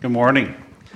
Good morning.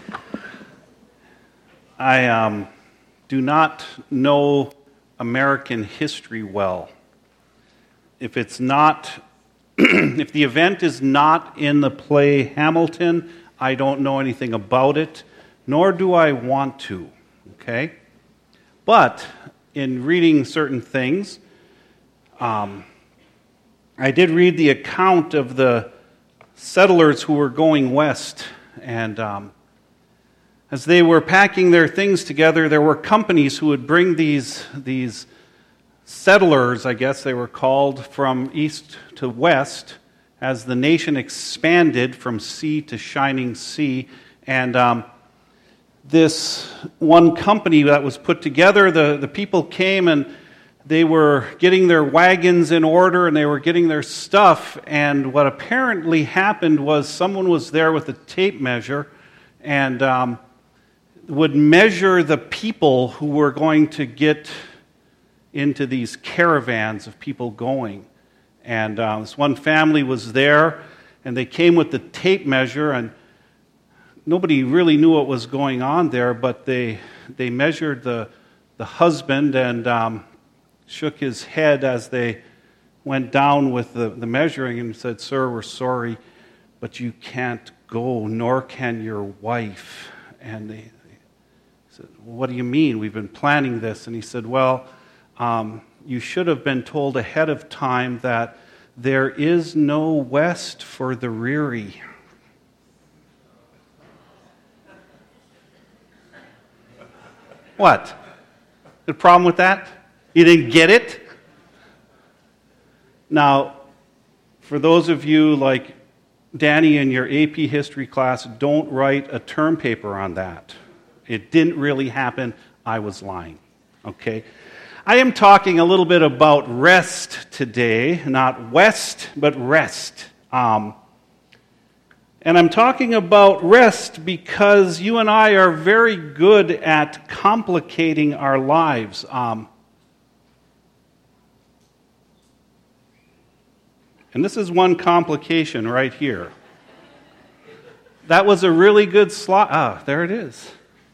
I do not know American history well. If it's not, if the event is not in the play Hamilton, I don't know anything about it, nor do I want to, okay? But in reading certain things, I did read the account of the settlers who were going west, and as they were packing their things together, there were companies who would bring these settlers, I guess they were called, from east to west as the nation expanded from sea to shining sea. And this one company that was put together, the people came and they were getting their wagons in order and they were getting their stuff. And what apparently happened was someone was there with a tape measure and would measure the people who were going to get into these caravans of people going. And this one family was there, and they came with the tape measure, and nobody really knew what was going on there, but they measured the husband and shook his head as they went down with the measuring and said, "Sir, we're sorry, but you can't go, nor can your wife." And they said, "Well, what do you mean? We've been planning this." And he said, "Well, you should have been told ahead of time that there is no west for the weary." What? The problem with that? You didn't get it? Now, for those of you like Danny in your AP history class, don't write a term paper on that. It didn't really happen. I was lying. Okay? I am talking a little bit about rest today, not west, but rest. And I'm talking about rest because you and I are very good at complicating our lives. And this is one complication right here. That was a really good slide. Ah, there it is.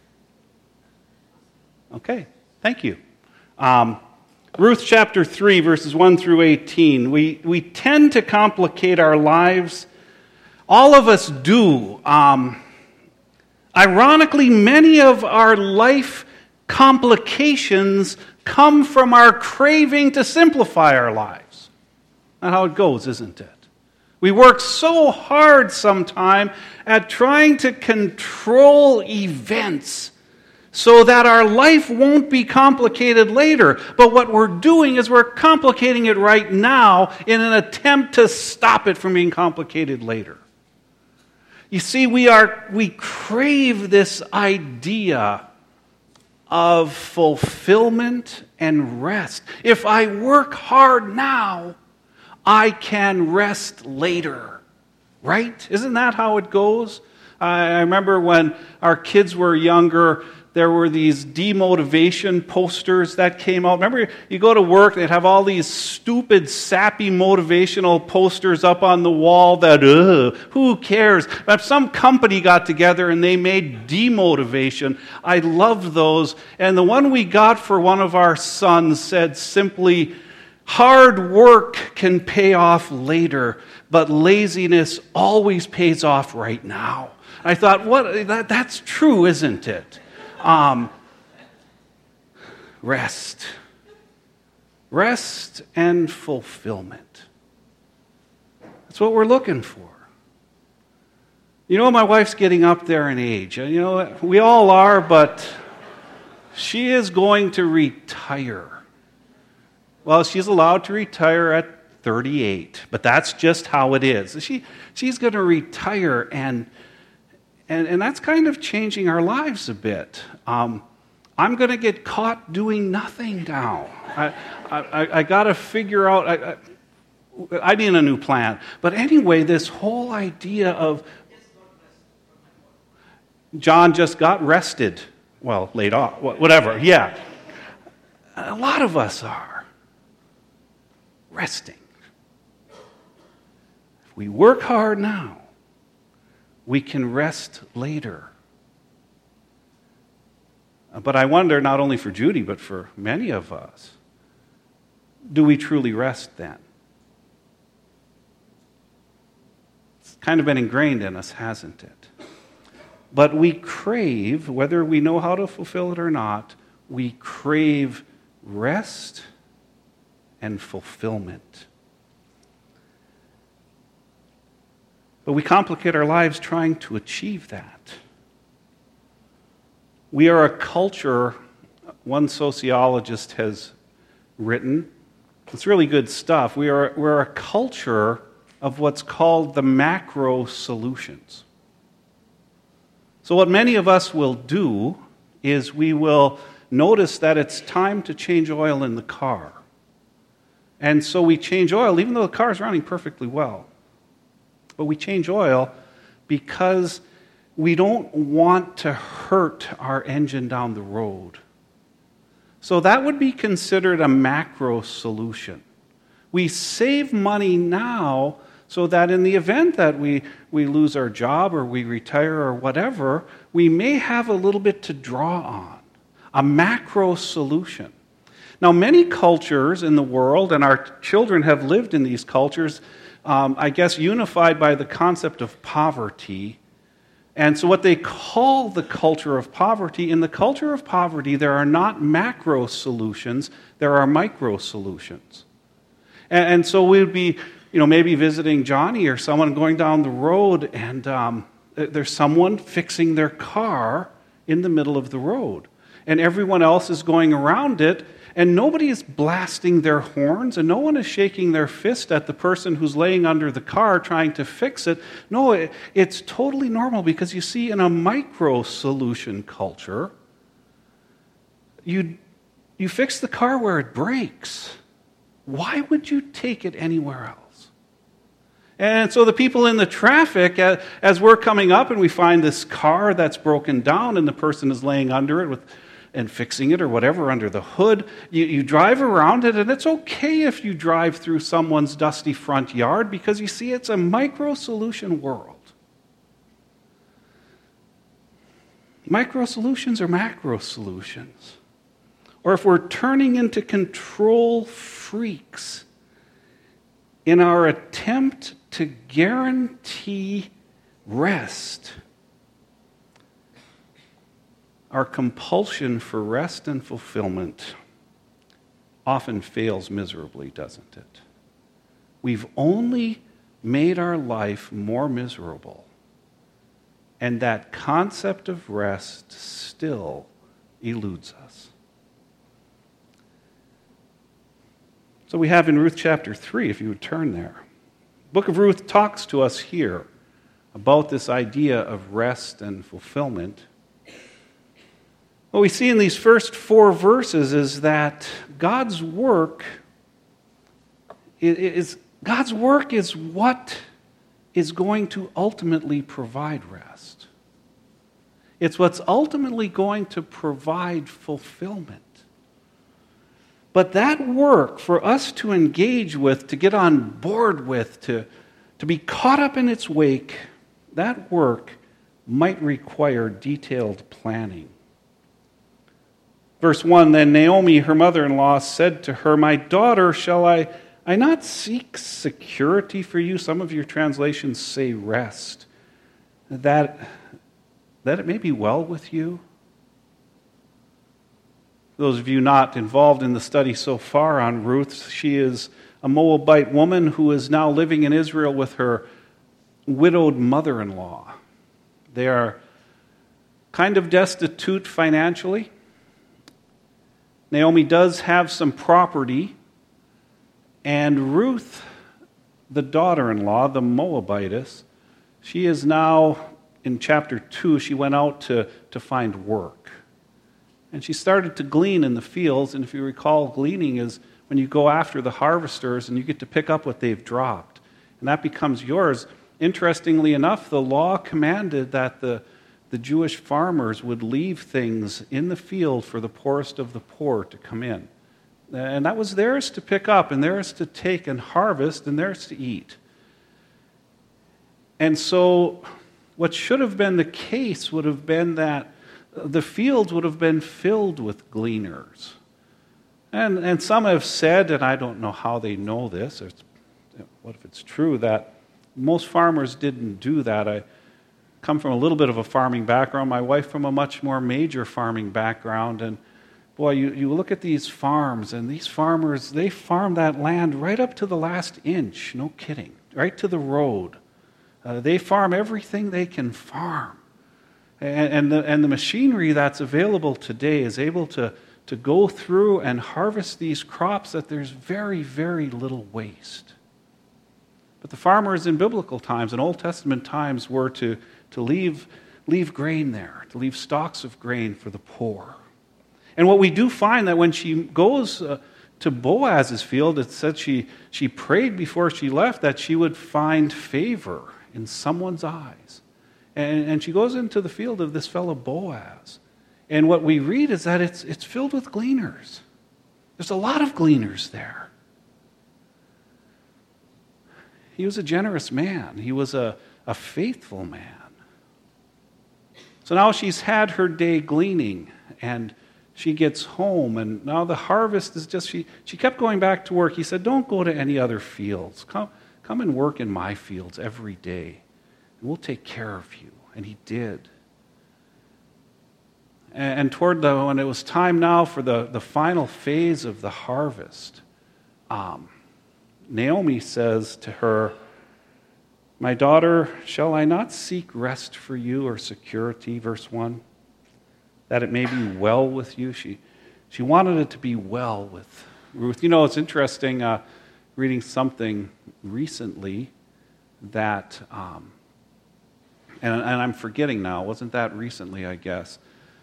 Okay, thank you. Ruth chapter 3, verses 1 through 18. We tend to complicate our lives. All of us do. Ironically, many of our life complications come from our craving to simplify our lives. That's how it goes, isn't it? We work so hard sometimes at trying to control events so that our life won't be complicated later. But what we're doing is we're complicating it right now in an attempt to stop it from being complicated later. You see, we crave this idea of fulfillment and rest. If I work hard now, I can rest later. Right? Isn't that how it goes? I remember when our kids were younger, there were these demotivation posters that came out. Remember, you go to work, they'd have all these stupid, sappy motivational posters up on the wall that, who cares? But some company got together and they made demotivation. I loved those. And the one we got for one of our sons said simply, "Hard work can pay off later, but laziness always pays off right now." I thought, that's true, isn't it? Rest. Rest and fulfillment. That's what we're looking for. You know, my wife's getting up there in age. You know, we all are, but she is going to retire. Well, she's allowed to retire at 38, but that's just how it is. She's going to retire, and that's kind of changing our lives a bit. I'm going to get caught doing nothing now. I got to figure out. I need a new plan. But anyway, this whole idea of John just got rested. Well, laid off, whatever. Yeah, a lot of us are resting. If we work hard now, we can rest later. But I wonder, not only for Judy, but for many of us, do we truly rest then? It's kind of been ingrained in us, hasn't it? But we crave, whether we know how to fulfill it or not, we crave rest and fulfillment. But we complicate our lives trying to achieve that. We are a culture, one sociologist has written, it's really good stuff. We're a culture of what's called the macro solutions. So what many of us will do is we will notice that it's time to change oil in the car. And so we change oil, even though the car is running perfectly well. But we change oil because we don't want to hurt our engine down the road. So that would be considered a macro solution. We save money now so that in the event that we lose our job or we retire or whatever, we may have a little bit to draw on. A macro solution. Now, many cultures in the world, and our children have lived in these cultures, I guess unified by the concept of poverty. And so what they call the culture of poverty, in the culture of poverty, there are not macro solutions, there are micro solutions. And so we would be, maybe visiting Johnny or someone going down the road, and there's someone fixing their car in the middle of the road. And everyone else is going around it, and nobody is blasting their horns, and no one is shaking their fist at the person who's laying under the car trying to fix it. No, it's totally normal, because you see, in a micro-solution culture, you fix the car where it breaks. Why would you take it anywhere else? And so the people in the traffic, as we're coming up and we find this car that's broken down and the person is laying under it and fixing it or whatever under the hood, you drive around it, and it's okay if you drive through someone's dusty front yard, because you see, it's a micro-solution world. Micro-solutions or macro-solutions? Or if we're turning into control freaks in our attempt to guarantee rest, our compulsion for rest and fulfillment often fails miserably, doesn't it? We've only made our life more miserable, and that concept of rest still eludes us. So we have in Ruth chapter 3, if you would turn there. The book of Ruth talks to us here about this idea of rest and fulfillment. What we see in these first 4 verses is that God's work is what is going to ultimately provide rest. It's what's ultimately going to provide fulfillment. But that work for us to engage with, to get on board with, to be caught up in its wake, that work might require detailed planning. Verse 1, then Naomi, her mother-in-law, said to her, my daughter, shall I not seek security for you? Some of your translations say rest. That it may be well with you. Those of you not involved in the study so far on Ruth, she is a Moabite woman who is now living in Israel with her widowed mother-in-law. They are kind of destitute financially. Naomi does have some property, and Ruth, the daughter-in-law, the Moabitess, she is now, in chapter 2, she went out to find work. And she started to glean in the fields, and if you recall, gleaning is when you go after the harvesters and you get to pick up what they've dropped. And that becomes yours. Interestingly enough, the law commanded that the Jewish farmers would leave things in the field for the poorest of the poor to come in. And that was theirs to pick up, and theirs to take and harvest, and theirs to eat. And so what should have been the case would have been that the fields would have been filled with gleaners. And some have said, and I don't know how they know this, or what if it's true, that most farmers didn't do that. I come from a little bit of a farming background, my wife from a much more major farming background, and boy, you look at these farms, and these farmers, they farm that land right up to the last inch, no kidding, right to the road. They farm everything they can farm. And the machinery that's available today is able to go through and harvest these crops that there's very, very little waste. But the farmers in biblical times, in Old Testament times, were to leave grain there, to leave stalks of grain for the poor. And what we do find that when she goes to Boaz's field, it said she prayed before she left that she would find favor in someone's eyes. And she goes into the field of this fellow Boaz. And what we read is that it's filled with gleaners. There's a lot of gleaners there. He was a generous man. He was a faithful man. So now she's had her day gleaning, and she gets home, and now the harvest is just, she kept going back to work. He said, don't go to any other fields. Come and work in my fields every day, and we'll take care of you. And he did. And when it was time now for the final phase of the harvest, Naomi says to her, my daughter, shall I not seek rest for you or security, verse 1, that it may be well with you? She wanted it to be well with Ruth. You know, it's interesting reading something recently that, and I'm forgetting now, wasn't that recently, I guess,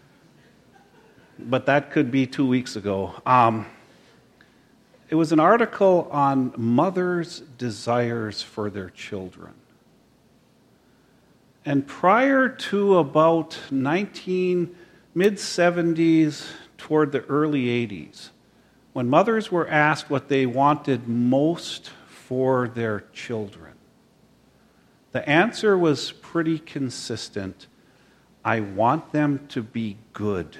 but that could be 2 weeks ago. It was an article on mothers' desires for their children. And prior to about mid-70s toward the early 80s, when mothers were asked what they wanted most for their children, the answer was pretty consistent. I want them to be good.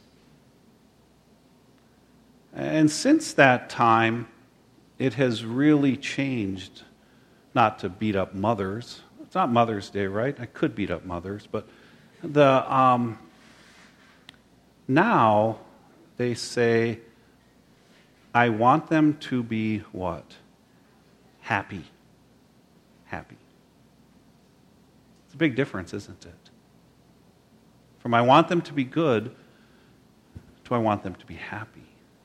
And since that time, it has really changed. Not to beat up mothers. It's not Mother's Day, right? I could beat up mothers, but now they say, I want them to be what? Happy. Happy. It's a big difference, isn't it? From I want them to be good to I want them to be happy.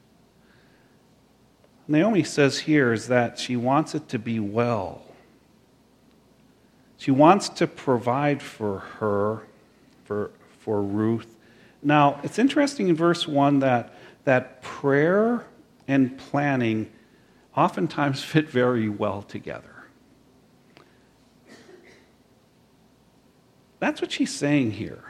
Naomi says here is that she wants it to be well. She wants to provide for her, for Ruth. Now, it's interesting in verse 1 that prayer and planning oftentimes fit very well together. That's what she's saying here.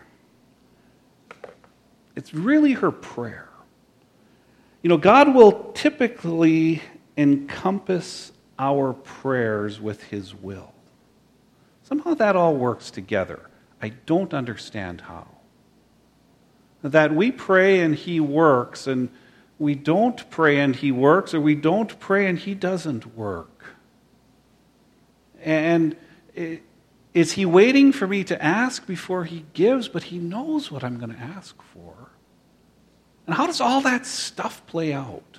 It's really her prayer. You know, God will typically encompass our prayers with His will. Somehow that all works together. I don't understand how. That we pray and He works, and we don't pray and He works, or we don't pray and He doesn't work. And is He waiting for me to ask before He gives? But He knows what I'm going to ask for. And how does all that stuff play out?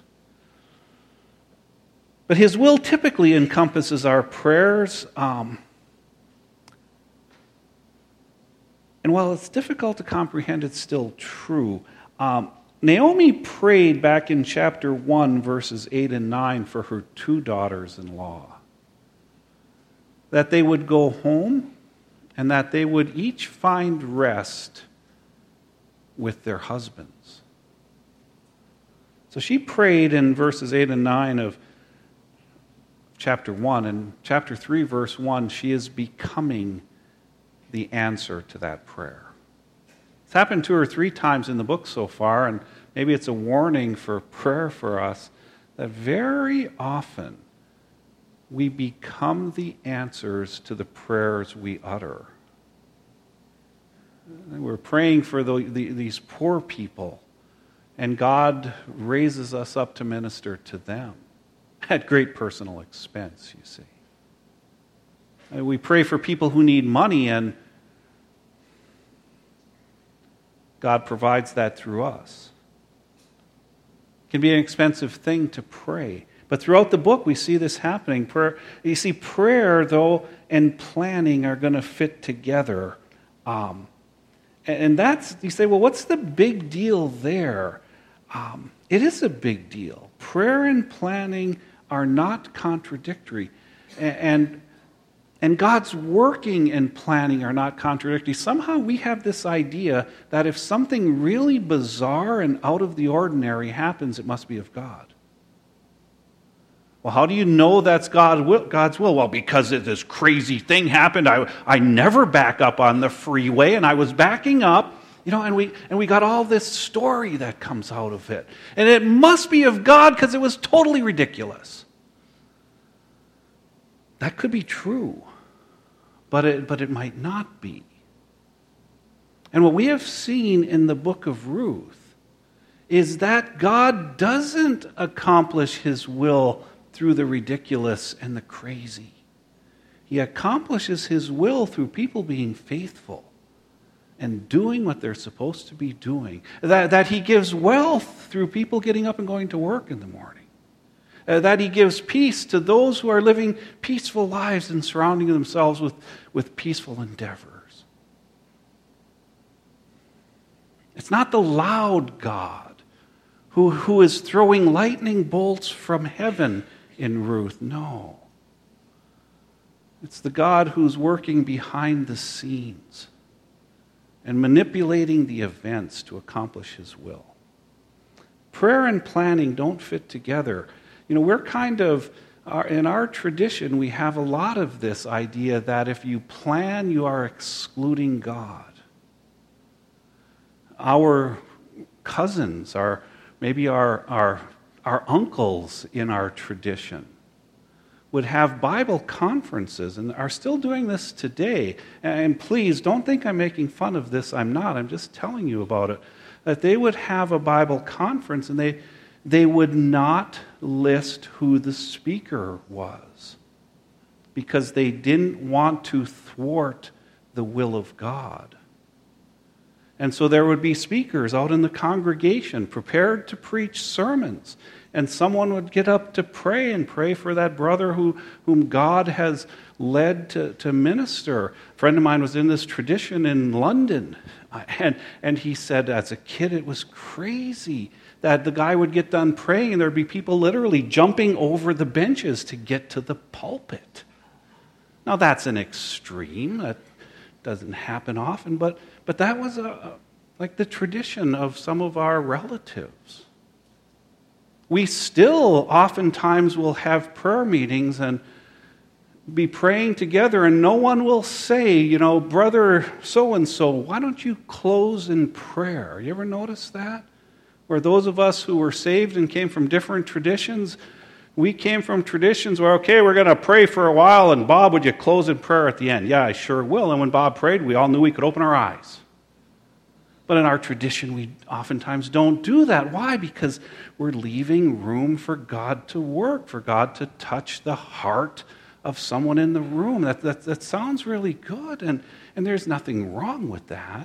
But His will typically encompasses our prayers. And while it's difficult to comprehend, it's still true. Naomi prayed back in chapter 1, verses 8 and 9 for her 2 daughters-in-law. That they would go home and that they would each find rest with their husbands. So she prayed in verses 8 and 9 of chapter 1. And chapter 3, verse 1, she is becoming the answer to that prayer. It's happened 2 or 3 times in the book so far, and maybe it's a warning for prayer for us, that very often we become the answers to the prayers we utter. We're praying for these poor people, and God raises us up to minister to them at great personal expense, you see. And we pray for people who need money, and God provides that through us. It can be an expensive thing to pray. But throughout the book, we see this happening. You see, prayer, though, and planning are going to fit together. And that's, you say, well, what's the big deal there? It is a big deal. Prayer and planning are not contradictory. And God's working and planning are not contradictory. Somehow we have this idea that if something really bizarre and out of the ordinary happens, it must be of God. Well, how do you know that's God's will? Well, because this crazy thing happened. I never back up on the freeway, and I was backing up, and we got all this story that comes out of it. And it must be of God because it was totally ridiculous. That could be true, but it might not be. And what we have seen in the book of Ruth is that God doesn't accomplish his will through the ridiculous and the crazy. He accomplishes his will through people being faithful and doing what they're supposed to be doing. That he gives wealth through people getting up and going to work in the morning. That he gives peace to those who are living peaceful lives and surrounding themselves with peaceful endeavors. It's not the loud God who is throwing lightning bolts from heaven in Ruth. No. It's the God who's working behind the scenes and manipulating the events to accomplish his will. Prayer and planning don't fit together. We're in our tradition, we have a lot of this idea that if you plan, you are excluding God. Our cousins, maybe our uncles in our tradition would have Bible conferences and are still doing this today. And please, don't think I'm making fun of this. I'm not. I'm just telling you about it. That they would have a Bible conference and they would not list who the speaker was because they didn't want to thwart the will of God. And so there would be speakers out in the congregation prepared to preach sermons. And someone would get up to pray and pray for that brother whom God has led to minister. A friend of mine was in this tradition in London. And he said as a kid it was crazy that the guy would get done praying and there'd be people literally jumping over the benches to get to the pulpit. Now that's an extreme. That doesn't happen often, but that was like the tradition of some of our relatives. We still oftentimes will have prayer meetings and be praying together, and no one will say, brother so-and-so, why don't you close in prayer? You ever notice that? Where those of us who were saved and came from different traditions, we came from traditions where, okay, we're going to pray for a while, and Bob, would you close in prayer at the end? Yeah, I sure will. And when Bob prayed, we all knew we could open our eyes. But in our tradition, we oftentimes don't do that. Why? Because we're leaving room for God to work, for God to touch the heart of someone in the room. That sounds really good, and there's nothing wrong with that.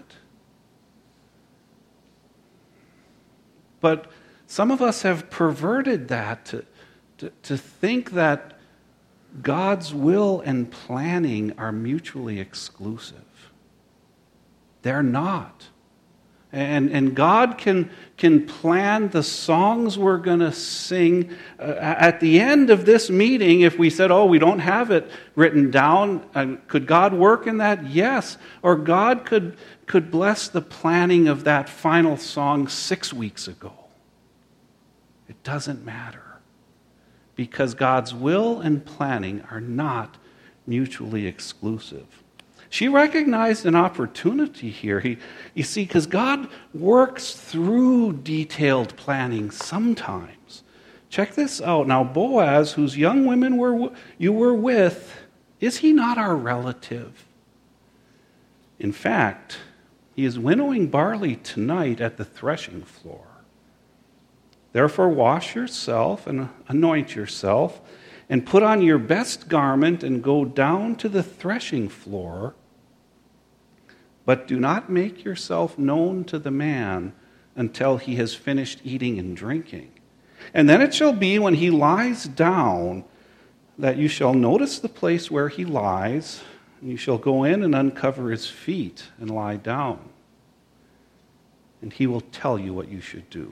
But some of us have perverted that to think that God's will and planning are mutually exclusive. They're not. And God can plan the songs we're going to sing. At the end of this meeting, if we said, we don't have it written down, could God work in that? Yes. Or God could bless the planning of that final song 6 weeks ago. It doesn't matter. Because God's will and planning are not mutually exclusive. She recognized an opportunity here. You see, because God works through detailed planning sometimes. Check this out. Now, Boaz, whose young women you were with, is he not our relative? In fact, He is winnowing barley tonight at the threshing floor. Therefore wash yourself and anoint yourself, and put on your best garment and go down to the threshing floor. But do not make yourself known to the man until he has finished eating and drinking. And then it shall be when he lies down that you shall notice the place where he lies, and you shall go in and uncover his feet and lie down. And he will tell you what you should do.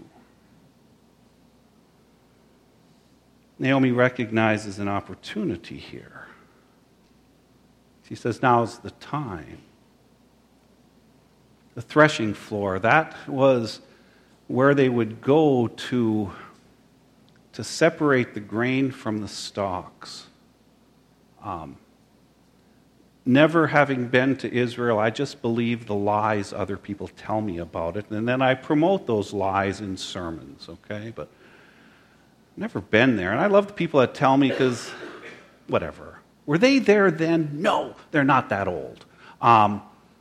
Naomi recognizes an opportunity here. She says, now's the time. The threshing floor, that was where they would go to separate the grain from the stalks. Never having been to Israel, I just believe the lies other people tell me about it, and then I promote those lies in sermons, okay? But I've never been there, and I love the people that tell me because, whatever. Were they there then? No, they're not that old. But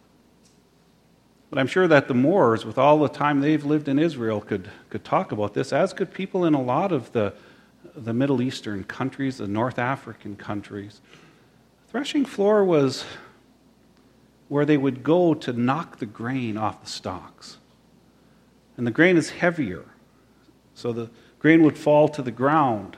I'm sure that the Moors, with all the time they've lived in Israel, could talk about this, as could people in a lot of the Middle Eastern countries, the North African countries. The threshing floor was where they would go to knock the grain off the stalks. And the grain is heavier, so the grain would fall to the ground.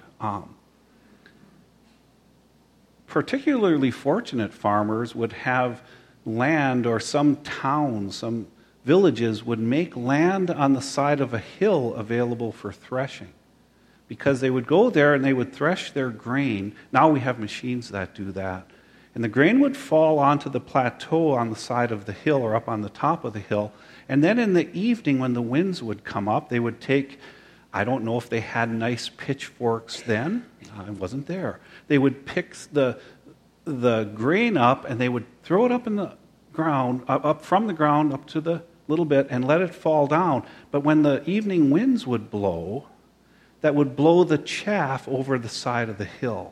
Particularly fortunate farmers would have land, or some towns, some villages would make land on the side of a hill available for threshing, because they would go there and they would thresh their grain. Now we have machines that do that. And the grain would fall onto the plateau on the side of the hill or up on the top of the hill. And then in the evening when the winds would come up, they would take, I don't know if they had nice pitchforks then. I wasn't there. They would pick the grain up and they would throw it up in the ground, up from the ground up to the little bit, and let it fall down. But when the evening winds would blow, that would blow the chaff over the side of the hill.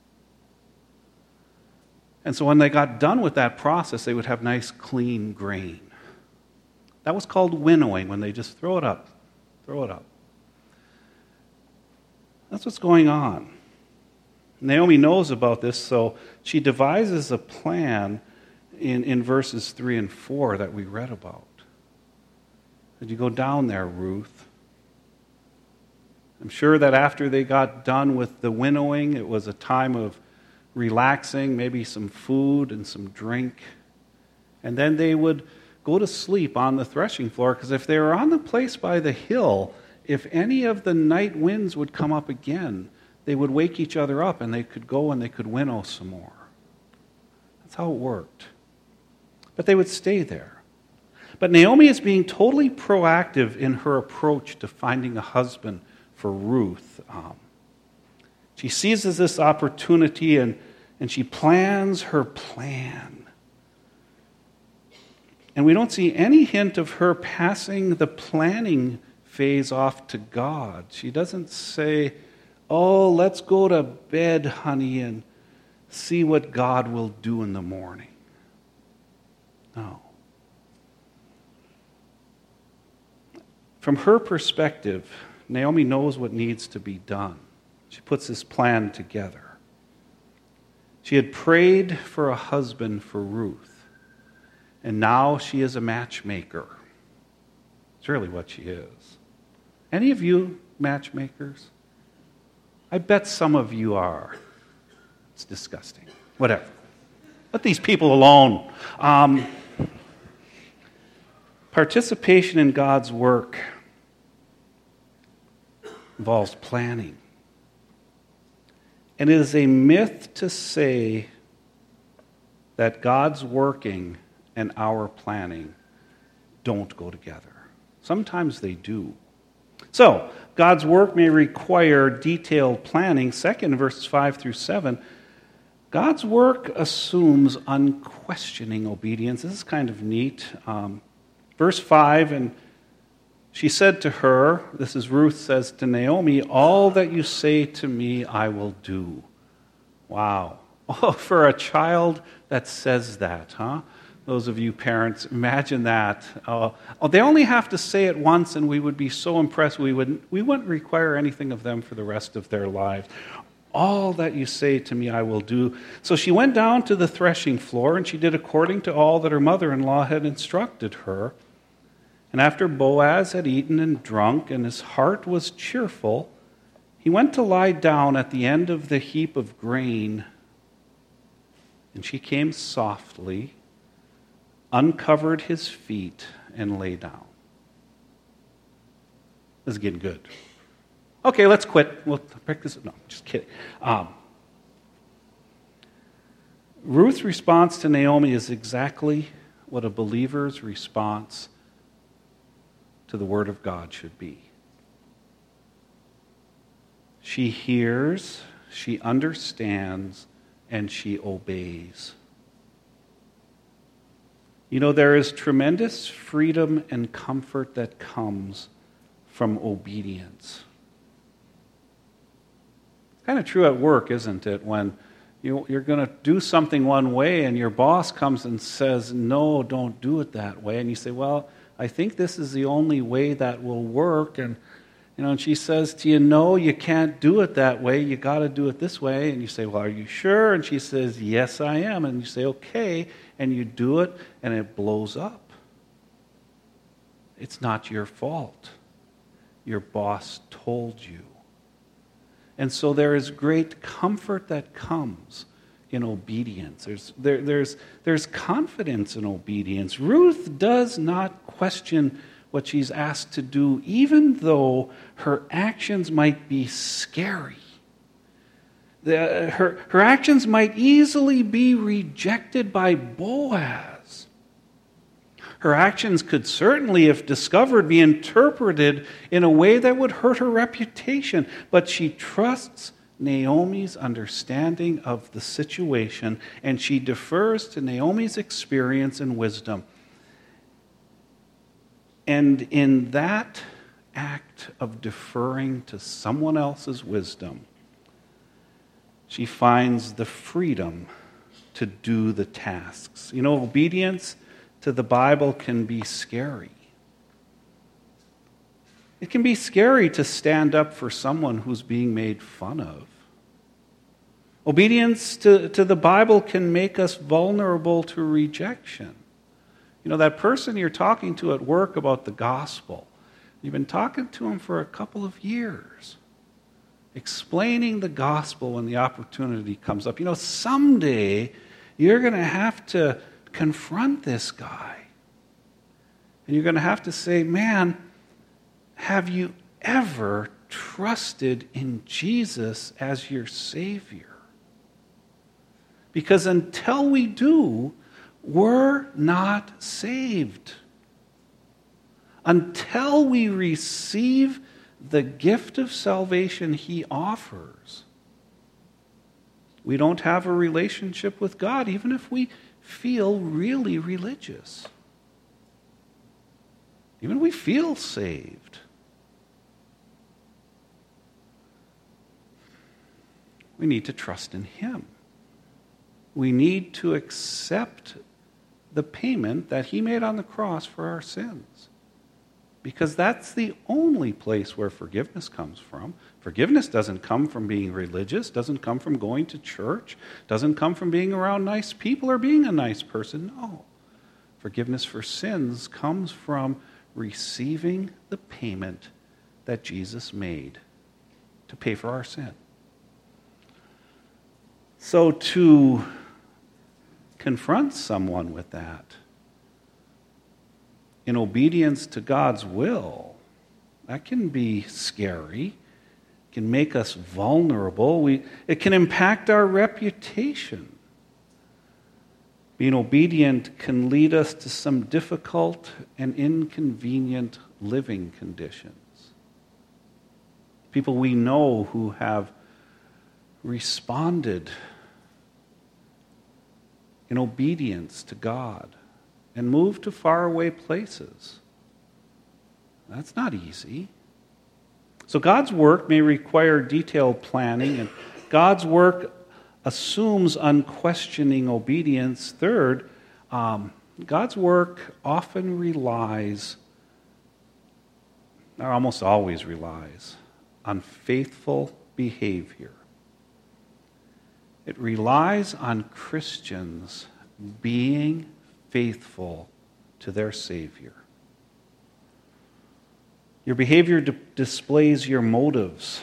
And so when they got done with that process, they would have nice, clean grain. That was called winnowing, when they just throw it up. Throw it up. That's what's going on. Naomi knows about this, so she devises a plan in verses 3 and 4 that we read about. Did you go down there, Ruth? I'm sure that after they got done with the winnowing, it was a time of relaxing, maybe some food and some drink. And then they would go to sleep on the threshing floor, because if they were on the place by the hill, if any of the night winds would come up again, they would wake each other up and they could go and they could winnow some more. That's how it worked. But they would stay there. But Naomi is being totally proactive in her approach to finding a husband for Ruth. She seizes this opportunity and she plans her plan. And we don't see any hint of her passing the planning phase off to God. She doesn't say, oh, let's go to bed, honey, and see what God will do in the morning. No. From her perspective, Naomi knows what needs to be done. She puts this plan together. She had prayed for a husband for Ruth, and now she is a matchmaker. It's really what she is. Any of you matchmakers? I bet some of you are. It's disgusting. Whatever. Let these people alone. Participation in God's work involves planning. And it is a myth to say that God's working and our planning don't go together. Sometimes they do. So, God's work may require detailed planning. Second, verses 5 through 7, God's work assumes unquestioning obedience. This is kind of neat. Verse 5, and she said to her, this is Ruth says to Naomi, all that you say to me I will do. Wow. Oh, for a child that says that, huh? Those of you parents, imagine that. They only have to say it once, and we would be so impressed. We wouldn't require anything of them for the rest of their lives. All that you say to me, I will do. So she went down to the threshing floor, and she did according to all that her mother-in-law had instructed her. And after Boaz had eaten and drunk, and his heart was cheerful, he went to lie down at the end of the heap of grain. And she came softly, uncovered his feet, and lay down. This is getting good. Okay, let's quit. We'll pick this up. No, just kidding. Ruth's response to Naomi is exactly what a believer's response to the Word of God should be. She hears, she understands, and she obeys. You know, there is tremendous freedom and comfort that comes from obedience. It's kind of true at work, isn't it? When you're going to do something one way and your boss comes and says, no, don't do it that way. And you say, well, I think this is the only way that will work. And she says to you, no, you can't do it that way. You got to do it this way. And you say, well, are you sure? And she says, yes, I am. And you say, okay. And you do it, and it blows up. It's not your fault. Your boss told you. And so there is great comfort that comes in obedience. There's confidence in obedience. Ruth does not question what she's asked to do, even though her actions might be scary. Her actions might easily be rejected by Boaz. Her actions could certainly, if discovered, be interpreted in a way that would hurt her reputation. But she trusts Naomi's understanding of the situation, and she defers to Naomi's experience and wisdom. And in that act of deferring to someone else's wisdom, she finds the freedom to do the tasks. You know, obedience to the Bible can be scary. It can be scary to stand up for someone who's being made fun of. Obedience to the Bible can make us vulnerable to rejection. You know, that person you're talking to at work about the gospel, you've been talking to him for a couple of years, explaining the gospel when the opportunity comes up. You know, someday you're going to have to confront this guy. And you're going to have to say, man, have you ever trusted in Jesus as your Savior? Because until we do, we're not saved. Until we receive the gift of salvation He offers, we don't have a relationship with God, even if we feel really religious. Even if we feel saved. We need to trust in Him. We need to accept the payment that He made on the cross for our sins. Because that's the only place where forgiveness comes from. Forgiveness doesn't come from being religious, doesn't come from going to church, doesn't come from being around nice people or being a nice person. No. Forgiveness for sins comes from receiving the payment that Jesus made to pay for our sin. So to confront someone with that, in obedience to God's will, that can be scary. It can make us vulnerable. It can impact our reputation. Being obedient can lead us to some difficult and inconvenient living conditions. People we know who have responded in obedience to God and moved to faraway places. That's not easy. So God's work may require detailed planning, and God's work assumes unquestioning obedience. Third, God's work often relies, or almost always relies, on faithful behavior. It relies on Christians being faithful to their Savior. Your behavior displays your motives.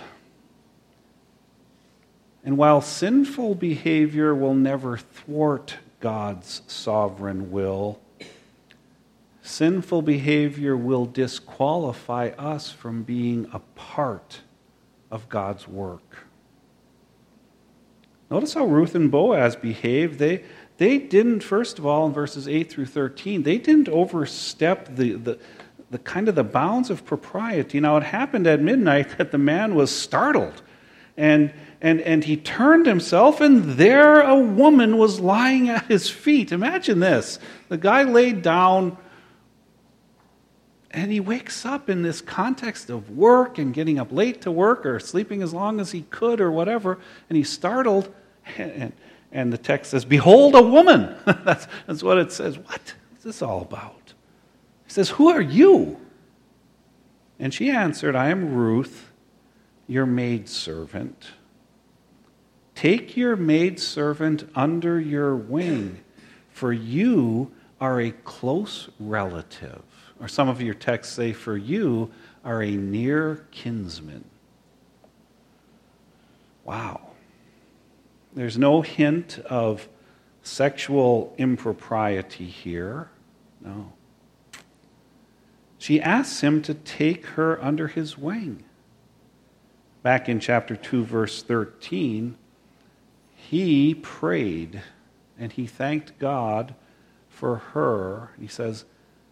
And while sinful behavior will never thwart God's sovereign will, sinful behavior will disqualify us from being a part of God's work. Notice how Ruth and Boaz behaved. They didn't, first of all, in verses 8 through 13, they didn't overstep the kind of the bounds of propriety. Now, it happened at midnight that the man was startled. And he turned himself, and there a woman was lying at his feet. Imagine this. The guy laid down, and he wakes up in this context of work and getting up late to work or sleeping as long as he could or whatever, and he's startled, and the text says, "Behold, a woman." That's what it says. What is this all about? He says, "Who are you?" And she answered, "I am Ruth, your maidservant. Take your maidservant under your wing, for you are a close relative." Or some of your texts say, "For you are a near kinsman." Wow. There's no hint of sexual impropriety here. No. She asks him to take her under his wing. Back in chapter 2, verse 13, he prayed and he thanked God for her. He says,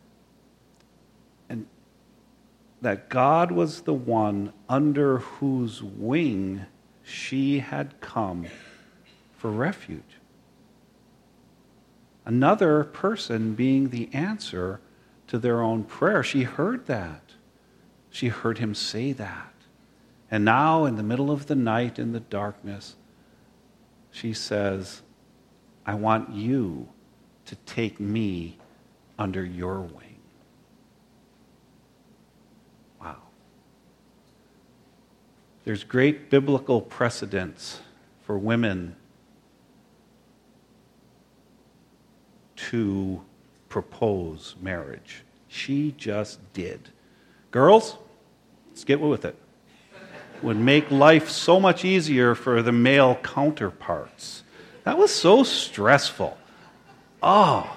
and that God was the one under whose wing she had come for refuge. Another person being the answer to their own prayer. She heard that. She heard him say that. And now, in the middle of the night, in the darkness, she says, "I want you to take me under your wing." Wow. There's great biblical precedence for women to propose marriage. She just did. Girls, let's get with it. Would make life so much easier for the male counterparts. That was so stressful. Oh.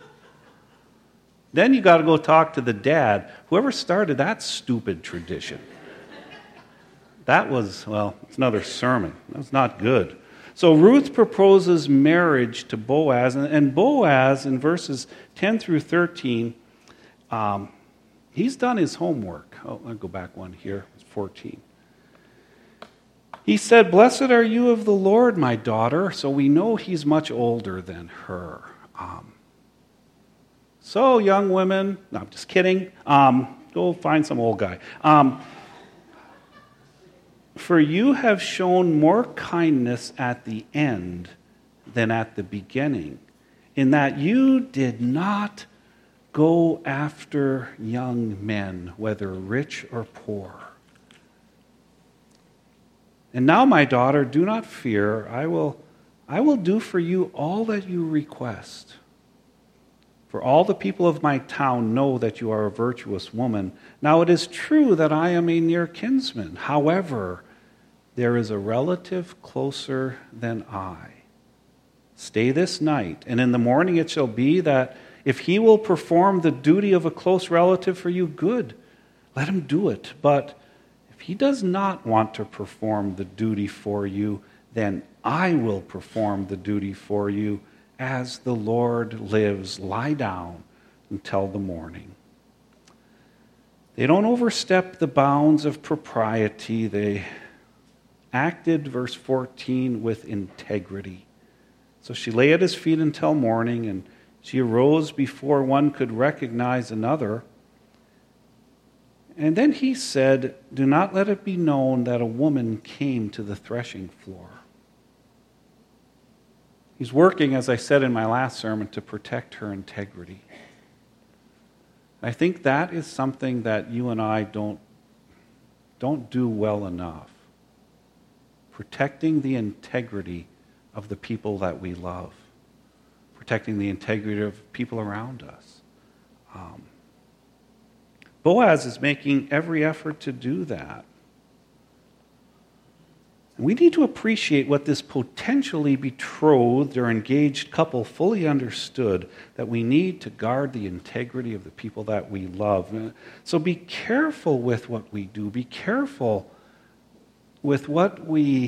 Then you got to go talk to the dad. Whoever started that stupid tradition. That was, well, it's another sermon. That was not good. So Ruth proposes marriage to Boaz, and Boaz, in verses 10 through 13, he's done his homework. Oh, I'll go back one here. It's 14. He said, "Blessed are you of the Lord, my daughter." So we know he's much older than her. So young women, no, I'm just kidding. Go find some old guy. "For you have shown more kindness at the end than at the beginning, in that you did not go after young men, whether rich or poor. And now, my daughter, do not fear. I will do for you all that you request. For all the people of my town know that you are a virtuous woman. Now it is true that I am a near kinsman. However, there is a relative closer than I. Stay this night, and in the morning it shall be that if he will perform the duty of a close relative for you, good, let him do it. But if he does not want to perform the duty for you, then I will perform the duty for you. As the Lord lives, lie down until the morning." They don't overstep the bounds of propriety. They acted, verse 14, with integrity. So she lay at his feet until morning, and she arose before one could recognize another. And then he said, "Do not let it be known that a woman came to the threshing floor." He's working, as I said in my last sermon, to protect her integrity. I think that is something that you and I don't do well enough. Protecting the integrity of the people that we love. Protecting the integrity of people around us. Boaz is making every effort to do that. And we need to appreciate what this potentially betrothed or engaged couple fully understood, that we need to guard the integrity of the people that we love. So be careful with what we do. Be careful with what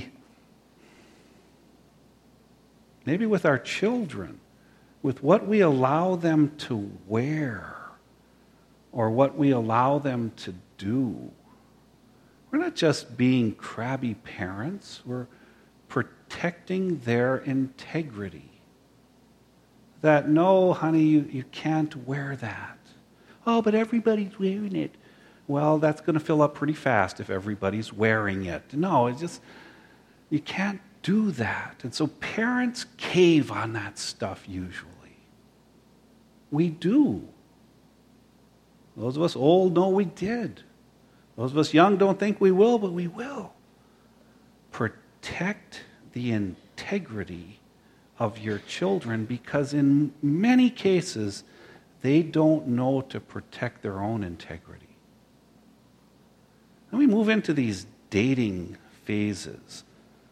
maybe with our children, with what we allow them to wear or what we allow them to do. We're not just being crabby parents, we're protecting their integrity. That, no, honey, you can't wear that. Oh, but everybody's wearing it. Well, that's going to fill up pretty fast if everybody's wearing it. No, you can't do that. And so parents cave on that stuff usually. We do. Those of us old know we did. Those of us young don't think we will, but we will. Protect the integrity of your children, because in many cases, they don't know to protect their own integrity. Then we move into these dating phases.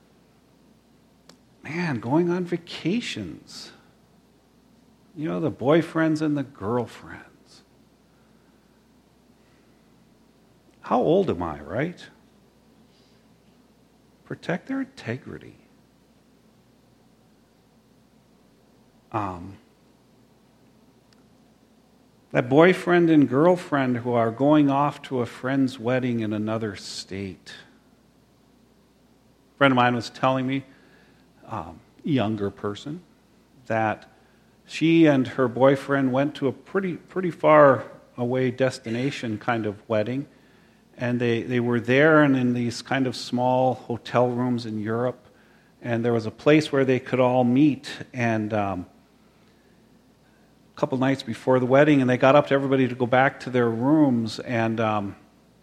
Man, going on vacations. You know, the boyfriends and the girlfriends. How old am I, right? Protect their integrity. That boyfriend and girlfriend who are going off to a friend's wedding in another state. A friend of mine was telling me, younger person, that she and her boyfriend went to a pretty far away destination kind of wedding. And they were there and in these kind of small hotel rooms in Europe. And there was a place where they could all meet. And a couple nights before the wedding, and they got up to everybody to go back to their rooms. And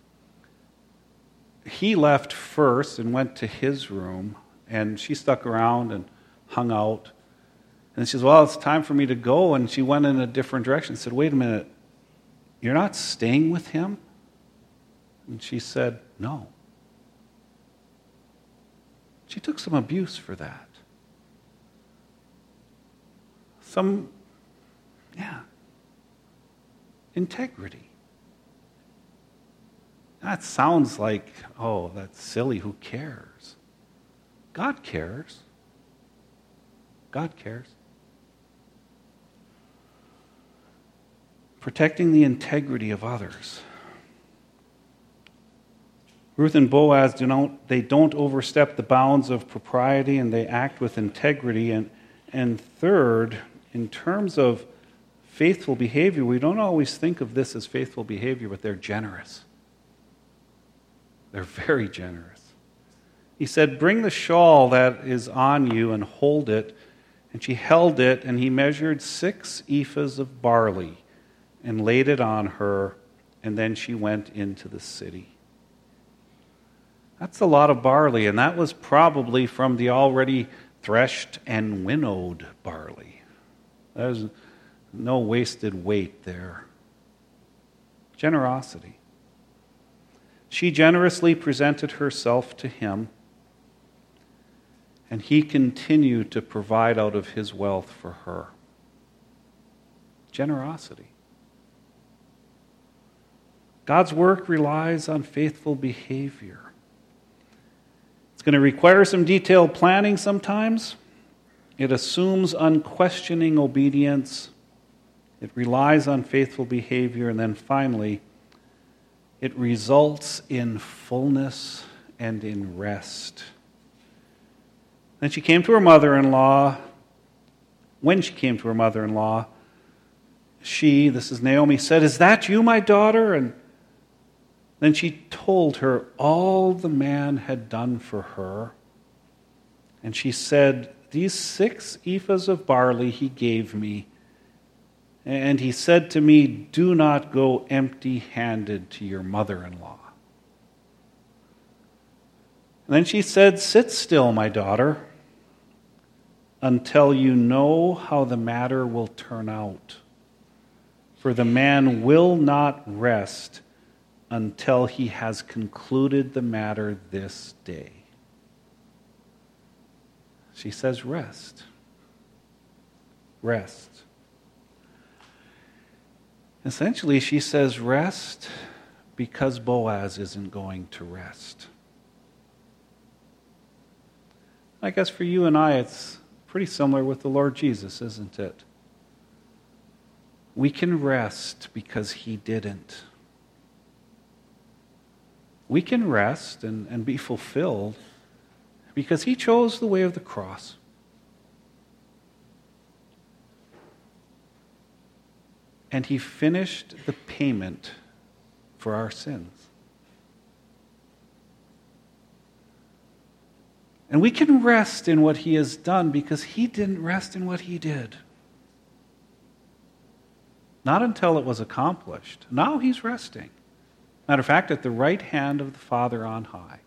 he left first and went to his room. And she stuck around and hung out. And she says, well, it's time for me to go. And she went in a different direction. Said, wait a minute, you're not staying with him? And she said, no. She took some abuse for that. Integrity. That sounds like, oh, that's silly, who cares? God cares. God cares. Protecting the integrity of others. Ruth and Boaz don't overstep the bounds of propriety, and they act with integrity. And third, in terms of faithful behavior, we don't always think of this as faithful behavior, but they're generous. They're very generous. He said, bring the shawl that is on you and hold it. And she held it, and he measured 6 ephahs of barley and laid it on her, and then she went into the city. That's a lot of barley, and that was probably from the already threshed and winnowed barley. There's no wasted weight there. Generosity. She generously presented herself to him, and he continued to provide out of his wealth for her. Generosity. God's work relies on faithful behavior. It's going to require some detailed planning sometimes. It assumes unquestioning obedience. It relies on faithful behavior. And then finally, it results in fullness and in rest. Then she came to her mother-in-law. When she came to her mother-in-law, this is Naomi, said, "Is that you, my daughter?" And then she told her all the man had done for her. And she said, these 6 ephahs of barley he gave me, and he said to me, do not go empty-handed to your mother-in-law. And then she said, sit still, my daughter, until you know how the matter will turn out. For the man will not rest until he has concluded the matter this day. She says, rest. Rest. Essentially, she says, rest because Boaz isn't going to rest. I guess for you and I, it's pretty similar with the Lord Jesus, isn't it? We can rest because he didn't. We can rest and be fulfilled because he chose the way of the cross. And he finished the payment for our sins. And we can rest in what he has done because he didn't rest in what he did. Not until it was accomplished. Now he's resting. Matter of fact, at the right hand of the Father on high.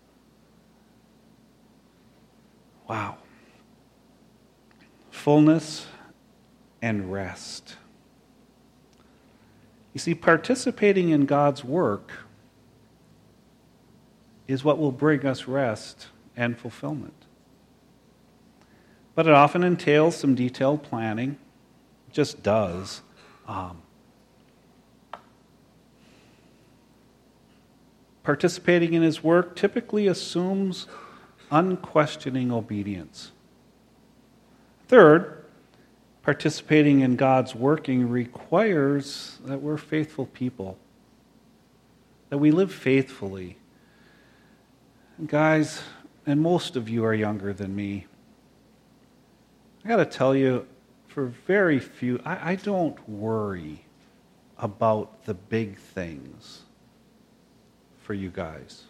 Wow. Fullness and rest. You see, participating in God's work is what will bring us rest and fulfillment. But it often entails some detailed planning. It just does. Participating in his work typically assumes unquestioning obedience. Third, participating in God's working requires that we're faithful people, that we live faithfully. And guys, and most of you are younger than me, I got to tell you, for very few, I don't worry about the big things for you guys.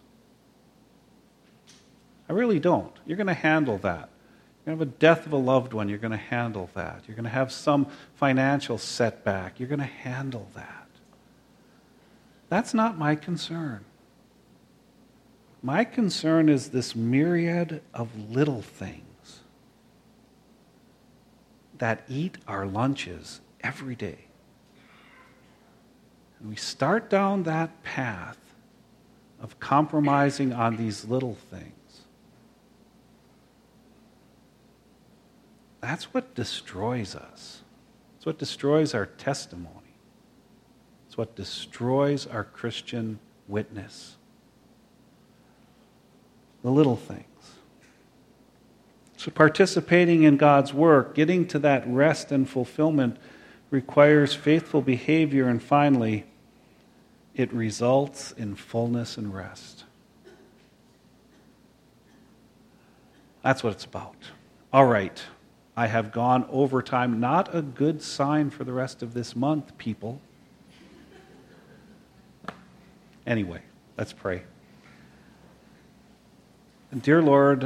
I really don't. You're going to handle that. You're going to have a death of a loved one. You're going to handle that. You're going to have some financial setback. You're going to handle that. That's not my concern. My concern is this myriad of little things that eat our lunches every day. And we start down that path of compromising on these little things. That's what destroys us. It's what destroys our testimony. It's what destroys our Christian witness. The little things. So participating in God's work, getting to that rest and fulfillment, requires faithful behavior, and finally, it results in fullness and rest. That's what it's about. All right, I have gone over time. Not a good sign for the rest of this month, people. Anyway, let's pray. Dear Lord,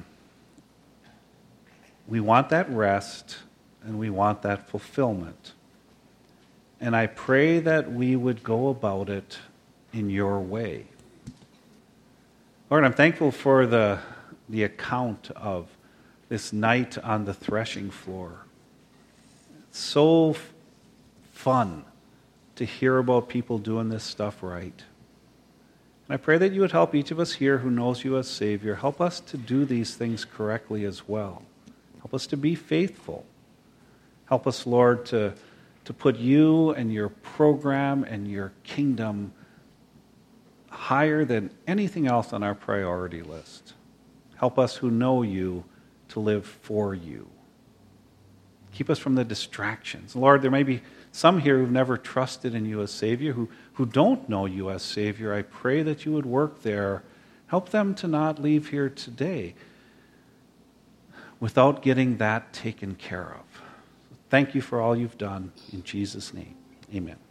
we want that rest and we want that fulfillment. And I pray that we would go about it in your way. Lord, I'm thankful for the account of this night on the threshing floor. It's so fun to hear about people doing this stuff right. And I pray that you would help each of us here who knows you as Savior. Help us to do these things correctly as well. Help us to be faithful. Help us, Lord, to put you and your program and your kingdom higher than anything else on our priority list. Help us who know you to live for you. Keep us from the distractions. Lord, there may be some here who've never trusted in you as Savior, who don't know you as Savior. I pray that you would work there. Help them to not leave here today without getting that taken care of. Thank you for all you've done. In Jesus' name, amen.